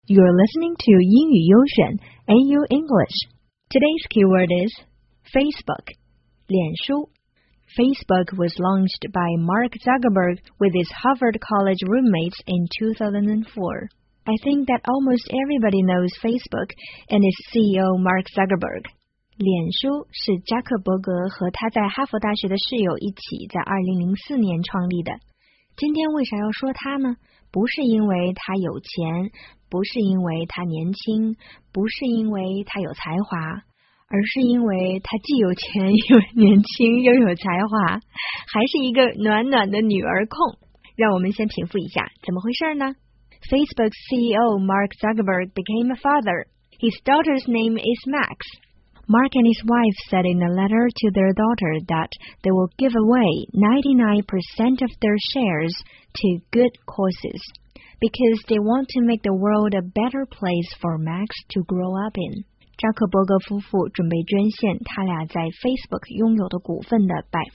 You're listening to 英语优选 AU English. Today's keyword is Facebook. 脸书 Facebook was launched by Mark Zuckerberg with his Harvard College roommates in 2004. I think that almost everybody knows Facebook and its CEO Mark Zuckerberg. 脸书是扎克伯格和他在哈佛大学的室友一起在2004年创立的。今天为啥要说他呢？不是因为他有钱，不是因为他年轻，不是因为他有才华，而是因为他既有钱又年轻又有才华，还是一个暖暖的女儿控。让我们先平复一下，怎么回事呢？ Facebook's CEO Mark Zuckerberg became a father. His daughter's name is Max. Mark and his wife said in a letter to their daughter that they will give away 99% of their shares to good causes because they want to make the world a better place for Max to grow up in. 扎克伯格夫妇准备捐献他俩在 Facebook 拥有的股份的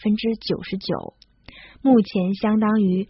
99%， 目前相当于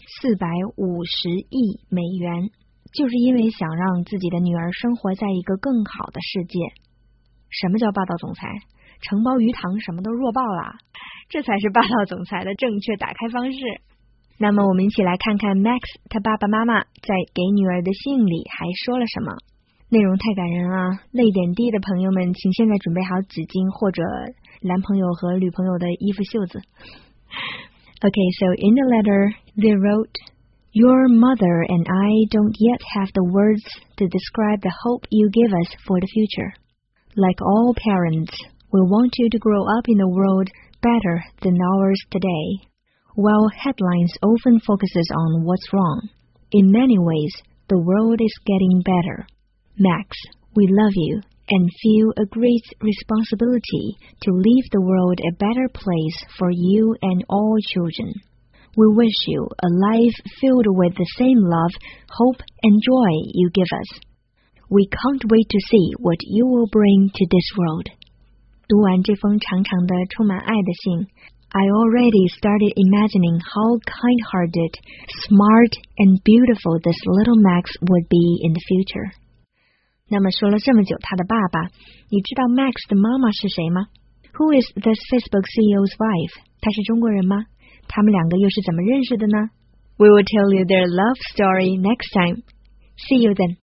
450亿美元，就是因为想让自己的女儿生活在一个更好的世界。什么叫霸道总裁？承包鱼塘什么都弱爆了，这才是霸道总裁的正确打开方式。那么我们一起来看看 Max 他爸爸妈妈在给女儿的信里还说了什么。内容太感人啊，泪点低的朋友们请现在准备好纸巾或者男朋友和女朋友的衣服袖子。Okay, so in the letter they wrote, Your mother and I don't yet have the words to describe the hope you give us for the future.Like all parents, we want you to grow up in a world better than ours today. While headlines often focuses on what's wrong, in many ways, the world is getting better. Max, we love you and feel a great responsibility to leave the world a better place for you and all children. We wish you a life filled with the same love, hope, and joy you give us.We can't wait to see what you will bring to this world. 读完这封长长的充满爱的信 I already started imagining how kind-hearted, smart, and beautiful this little Max would be in the future. 那么说了这么久他的爸爸，你知道 Max 的妈妈是谁吗？ Who is this Facebook CEO's wife? 她是中国人吗？他们两个又是怎么认识的呢？ We will tell you their love story next time. See you then.